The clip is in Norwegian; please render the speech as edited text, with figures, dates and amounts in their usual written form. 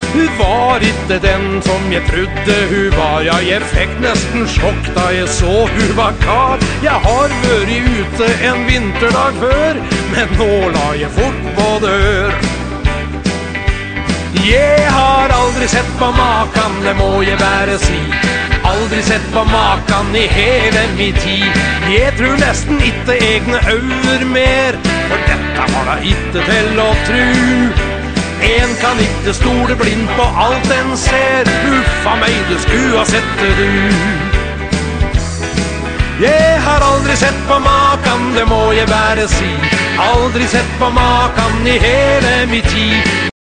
Hun var ikke den som jeg trodde hun var. Ja, jeg fikk nesten sjokk da jeg så hun var kar. Jeg har vært ute en vinterdag før, men nå la jeg fort på dør. Jeg har aldri sett på makan, det må jeg bare si. Aldri sett på makan i hele min tid. Jeg tror nesten ikke egne øyne mer, for dette var da ikke til å tru. En kan ikke stole blind på alt en ser. Uffa meg, du skulle ha sett det du. Jeg har aldri sett på makan, det må jeg bare si. Aldri sett på makan i hele min tid.